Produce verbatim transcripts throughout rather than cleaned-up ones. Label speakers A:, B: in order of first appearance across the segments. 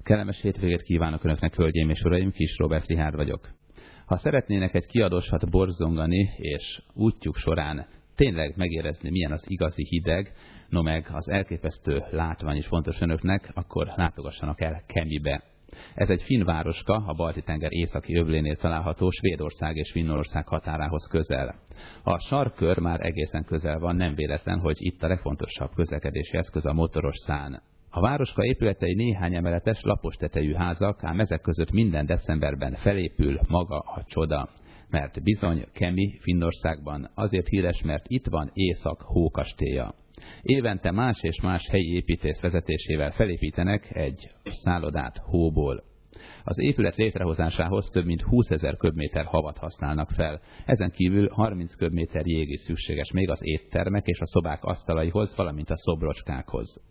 A: Kellemes hétvégét kívánok Önöknek, hölgyeim és uraim, Kis Róbert Richárd vagyok. Ha szeretnének egy kiadósat borzongani, és útjuk során tényleg megérezni, milyen az igazi hideg, no meg az elképesztő látvány is fontos Önöknek, akkor látogassanak el Kemibe. Ez egy finn városka, a Balti-tenger északi öblénél található, Svédország és Finnország határához közel. A sarkkör már egészen közel van, nem véletlen, hogy itt a legfontosabb közlekedési eszköz a motoros szán. A városka épületei néhány emeletes, lapos tetejű házak, ám ezek között minden decemberben felépül maga a csoda. Mert bizony Kemi Finnországban azért híres, mert itt van Észak hókastélya. Évente más és más helyi építész vezetésével felépítenek egy szállodát hóból. Az épület létrehozásához több mint húszezer köbméter havat használnak fel. Ezen kívül harminc köbméter jég is szükséges még az éttermek és a szobák asztalaihoz, valamint a szobrocskákhoz.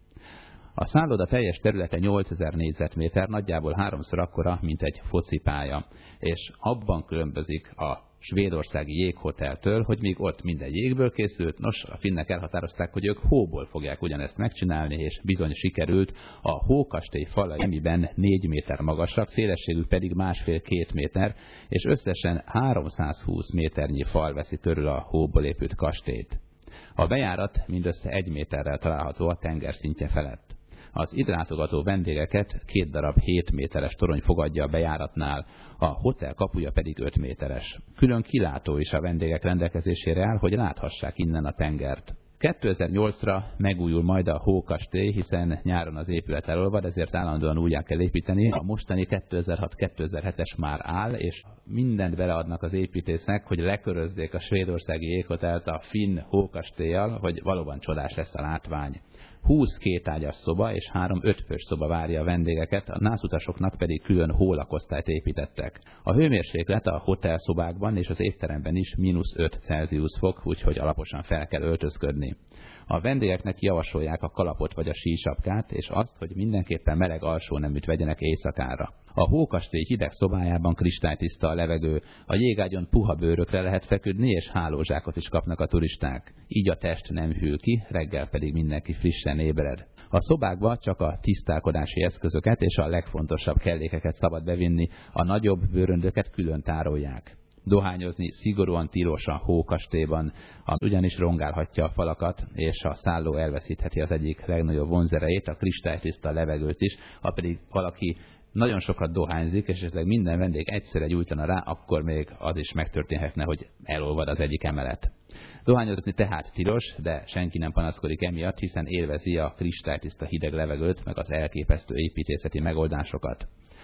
A: A szálloda teljes területe nyolcezer négyzetméter, nagyjából háromszor akkora, mint egy focipálya, és abban különbözik a svédországi jéghoteltől, hogy még ott minden jégből készült, nos, a finnek elhatározták, hogy ők hóból fogják ugyanezt megcsinálni, és bizony sikerült. A hókastély falai emiben négy méter magasak, szélességük pedig másfél-két méter, és összesen háromszázhúsz méternyi fal veszi körül a hóból épült kastélyt. A bejárat mindössze egy méterrel található a tengerszintje felett. Az ide látogató vendégeket két darab hét méteres torony fogadja a bejáratnál, a hotel kapuja pedig öt méteres. Külön kilátó is a vendégek rendelkezésére áll, hogy láthassák innen a tengert. kétezer-nyolcra megújul majd a hókastély, hiszen nyáron az épület elolvad, ezért állandóan újjá kell építeni. A mostani kétezer-hat-kétezer-hetes már áll, és mindent beleadnak az építészek, hogy lekörözzék a svédországi jéghotelt a finn hókastéllyal, hogy valóban csodás lesz a látvány. húsz kétágyas szoba és három ötfős szoba várja a vendégeket, a nászutasoknak pedig külön hólakosztályt építettek. A hőmérséklet a hotelszobákban és az étteremben is mínusz öt Celsius fok, úgyhogy alaposan fel kell öltözködni. A vendégeknek javasolják a kalapot vagy a sísapkát, és azt, hogy mindenképpen meleg alsóneműt vegyenek éjszakára. A hókastély hideg szobájában kristálytiszta a levegő, a jégágyon puha bőrökre lehet feküdni, és hálózsákot is kapnak a turisták. Így a test nem hűl ki, reggel pedig mindenki frissen ébred. A szobákba csak a tisztálkodási eszközöket és a legfontosabb kellékeket szabad bevinni, a nagyobb bőröndöket külön tárolják. Dohányozni szigorúan tilos a hókastélyban, ugyanis rongálhatja a falakat, és a szálló elveszítheti az egyik legnagyobb vonzerejét, a kristálytiszta levegőt is, ha pedig valaki nagyon sokat dohányzik, és esetleg minden vendég egyszerre gyújtana rá, akkor még az is megtörténhetne, hogy elolvad az egyik emelet. Dohányozni tehát tilos, de senki nem panaszkodik emiatt, hiszen élvezi a kristálytiszta hideg levegőt, meg az elképesztő építészeti megoldásokat.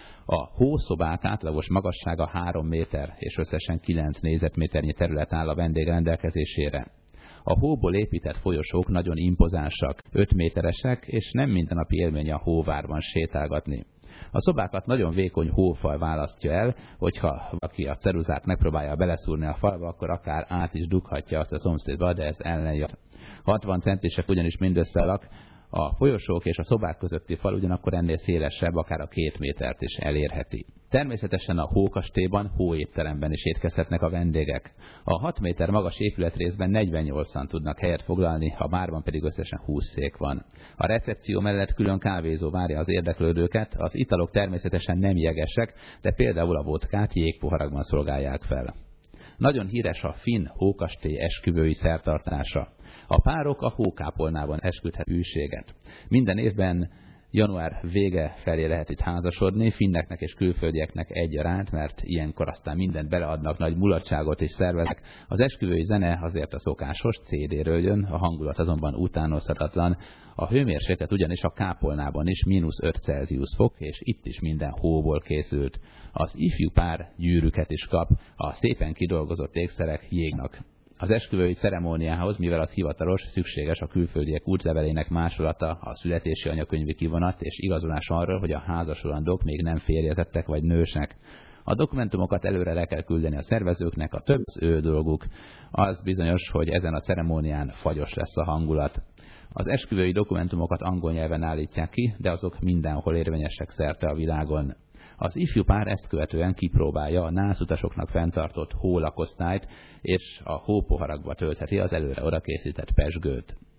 A: A hószobák átlagos magassága három méter, és összesen kilenc négyzetméternyi terület áll a vendég rendelkezésére. A hóból épített folyosók nagyon impozánsak, öt méteresek, és nem mindennapi élmény a hóvárban sétálgatni. A szobákat nagyon vékony hófal választja el, hogyha valaki a ceruzát megpróbálja beleszúrni a falba, akkor akár át is dughatja azt a szomszédba, de ez ellenjön. hatvan centisek ugyanis mindössze alak, a folyosók és a szobák közötti fal ugyanakkor ennél szélesebb, akár a két métert is elérheti. Természetesen a hókastélyban, hóétteremben is étkezhetnek a vendégek. A hat méter magas épületrészben negyvennyolcan tudnak helyet foglalni, a bárban pedig összesen húsz szék van. A recepció mellett külön kávézó várja az érdeklődőket, az italok természetesen nem jegesek, de például a vodkát jégpoharakban szolgálják fel. Nagyon híres a finn hókastély esküvői szertartása. A párok a hókápolnában esküdhet hűséget. Minden évben január vége felé lehet itt házasodni, finneknek és külföldieknek egyaránt, mert ilyenkor aztán mindent beleadnak, nagy mulatságot is szerveznek. Az esküvői zene azért a szokásos cé dé-ről jön, a hangulat azonban utánozhatatlan. A hőmérséklet ugyanis a kápolnában is mínusz öt Celsius fok, és itt is minden hóból készült. Az ifjú pár gyűrűket is kap, a szépen kidolgozott ékszerek jégnak. Az esküvői ceremóniához, mivel az hivatalos, szükséges a külföldiek útlevelének másolata, a születési anyakönyvi kivonat és igazolás arról, hogy a házasolandók még nem férjezettek vagy nősek. A dokumentumokat előre le kell küldeni a szervezőknek, a több az ő dolguk. Az bizonyos, hogy ezen a ceremónián fagyos lesz a hangulat. Az esküvői dokumentumokat angol nyelven állítják ki, de azok mindenhol érvényesek szerte a világon. Az ifjú pár ezt követően kipróbálja a nászutasoknak fenntartott hólakosztályt, és a hópoharakba töltheti az előre oda készített pezsgőt.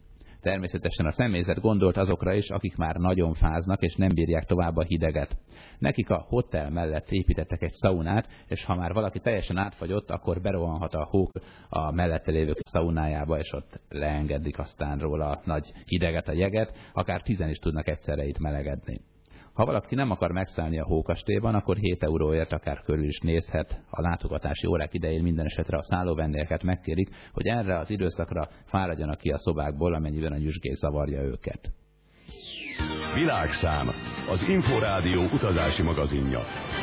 A: Természetesen a személyzet gondolt azokra is, akik már nagyon fáznak és nem bírják tovább a hideget. Nekik a hotel mellett építettek egy szaunát, és ha már valaki teljesen átfagyott, akkor berohanhat a hók a mellette lévő szaunájába, és ott leengedik aztán róla a nagy hideget, a jeget, akár tizen is tudnak egyszerre itt melegedni. Ha valaki nem akar megszállni a hókastélyban, akkor hét euróért akár körül is nézhet. A látogatási órák idején minden esetre a szállóvendégeket megkérik, hogy erre az időszakra fáradjanak ki a szobákból, amennyiben a nyüzsgés zavarja őket.
B: Világszám, az Inforádió utazási magazinja.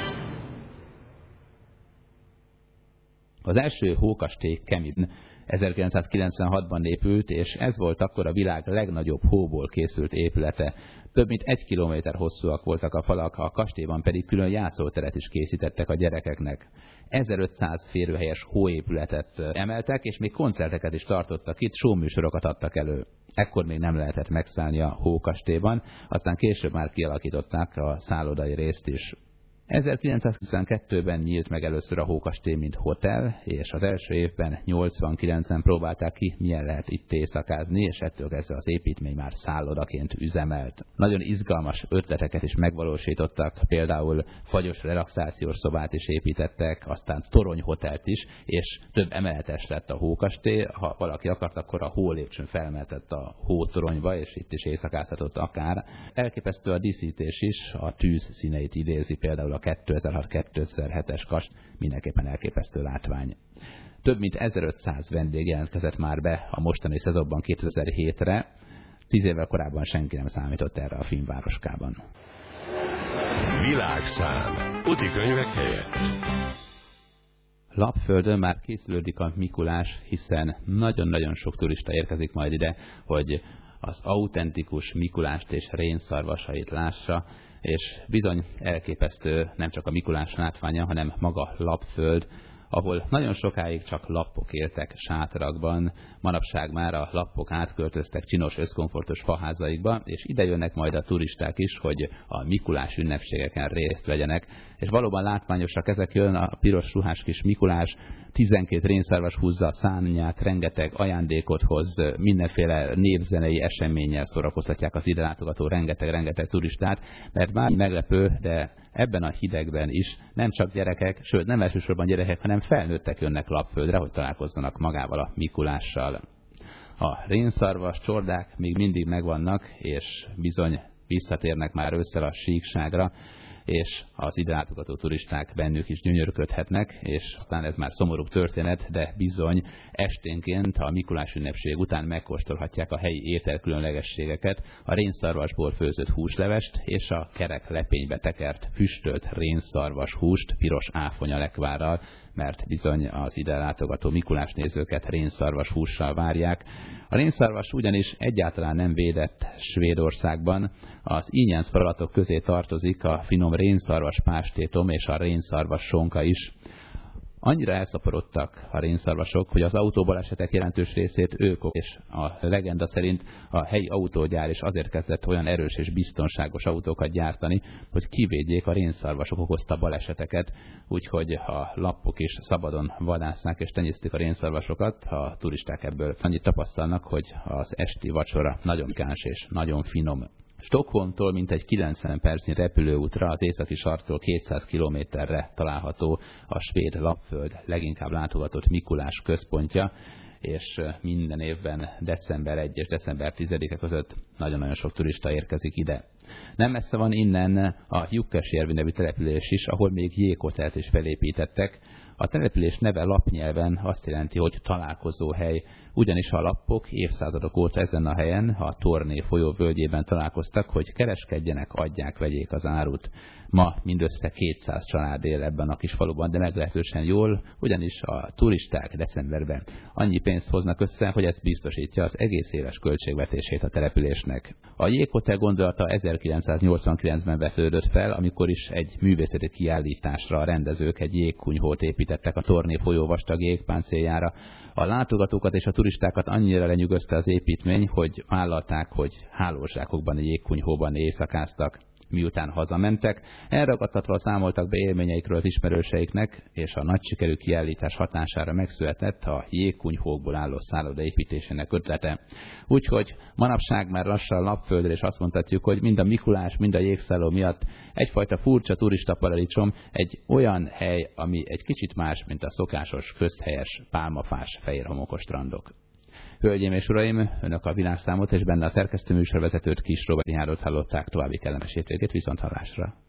A: Az első hókastély Kemin ezerkilencszázkilencvenhatban épült, és ez volt akkor a világ legnagyobb hóból készült épülete. Több mint egy kilométer hosszúak voltak a falak, a kastélyban pedig külön játszóteret is készítettek a gyerekeknek. ezerötszáz férőhelyes hóépületet emeltek, és még koncerteket is tartottak itt, showműsorokat adtak elő. Ekkor még nem lehetett megszállni a hókastélyban, aztán később már kialakították a szállodai részt is. ezerkilencszázhuszonkettőben nyílt meg először a hókastély, mint hotel, és az első évben nyolcvankilencen próbálták ki, milyen lehet itt éjszakázni, és ettől kezdve az építmény már szállodaként üzemelt. Nagyon izgalmas ötleteket is megvalósítottak, például fagyos relaxációs szobát is építettek, aztán toronyhotelt is, és több emeletes lett a hókastély. Ha valaki akart, akkor a hólépcsőn felmeltett a hótoronyba, és itt is éjszakázhatott akár. Elképesztő a díszítés is, a tűz színeit idézi például a kétezer-hat kétezer-hetes kast, mindenképpen elképesztő látvány. Több mint ezerötszáz vendég jelentkezett már be a mostani szezonban kétezer-hétre, tíz évvel korábban senki nem számított erre a filmvároskában.
B: Világszám. Úti könyvek helyett.
A: Lapföldön már készülődik a Mikulás, hiszen nagyon-nagyon sok turista érkezik majd ide, hogy az autentikus Mikulást és rénszarvasait lássa, és bizony elképesztő nem csak a Mikulás látványa, hanem maga Lapföld, ahol nagyon sokáig csak lappok éltek sátrakban, manapság már a lappok átköltöztek csinos, összkomfortos faházaikba, és ide jönnek majd a turisták is, hogy a Mikulás ünnepségeken részt vegyenek. És valóban látványosak ezek, jön a piros ruhás kis Mikulás, tizenkét rénszarvas húzza a szárnyát, rengeteg ajándékot hoz, mindenféle népzenei eseménnyel szórakoztatják az ide látogató rengeteg-rengeteg turistát, mert már meglepő, de ebben a hidegben is nem csak gyerekek, sőt nem elsősorban gyerekek, hanem felnőttek jönnek Lapföldre, hogy találkozzanak magával a Mikulással. A rénszarvas csordák még mindig megvannak, és bizony visszatérnek már ősszel a síkságra, és az ide látogató turisták bennük is gyönyörködhetnek, és aztán ez már szomorú történet, de bizony esténként a Mikulás ünnepség után megkóstolhatják a helyi ételkülönlegességeket, a rénszarvasból főzött húslevest és a kerek lepénybe tekert füstölt rénszarvas húst piros áfonyalekvárral, mert bizony az ide látogató Mikulás nézőket rénszarvas hússal várják. A rénszarvas ugyanis egyáltalán nem védett Svédországban, az ínyenc falatok közé tartozik a finom rénszarvas pástétom és a rénszarvas sonka is. Annyira elszaporodtak a rénszarvasok, hogy az autóbalesetek jelentős részét ők, és a legenda szerint a helyi autógyár is azért kezdett olyan erős és biztonságos autókat gyártani, hogy kivédjék a rénszarvasok okozta baleseteket, úgyhogy a lappok is szabadon vadásszák és tenyésztik a rénszarvasokat, a turisták ebből annyit tapasztalnak, hogy az esti vacsora nagyon káns és nagyon finom. Stockholmtól mintegy kilencven percnyi repülőútra az északi sarktól kétszáz kilométerre található a svéd Lapföld leginkább látogatott Mikulás központja, és minden évben december elseje és december tizedike között nagyon-nagyon sok turista érkezik ide. Nem messze van innen a Jukkasjärvi nevű település is, ahol még jéghotelt is felépítettek. A település neve lapnyelven azt jelenti, hogy találkozóhely, ugyanis a lappok évszázadok óta ezen a helyen, a Torné folyó völgyében találkoztak, hogy kereskedjenek, adják, vegyék az árut. Ma mindössze kétszáz család él ebben a kis faluban, de meglehetősen jól, ugyanis a turisták decemberben annyi pénzt hoznak össze, hogy ez biztosítja az egész éves költségvetését a településnek. A jéghotel gondolata ezerkilencszáznyolcvankilencben vetődött fel, amikor is egy művészeti kiállításra a rendezők egy jégkunyhót építettek a Torné folyó vastag jégpáncéljára. A látogatókat és a turistákat annyira lenyűgözte az építmény, hogy vállalták, hogy hálózsákokban a jégkunyhóban éjszakáztak. miután hazamentek, elragadtatva számoltak be élményeikről az ismerőseiknek, és a nagy sikerű kiállítás hatására megszületett a jégkunyhókból álló szálloda építésének ötlete. Úgyhogy manapság már lassan lapföldre, és azt mondhatjuk, hogy mind a Mikulás, mind a jégszálló miatt egyfajta furcsa turista paradicsom, egy olyan hely, ami egy kicsit más, mint a szokásos, közhelyes, pálmafás, fehérhomokos strandok. Hölgyeim és uraim, önök a világszámot és benne a szerkesztő műsorvezetőt, Kis Robert Rihárdot hallották. További kellemes hétvégét, viszonthallásra.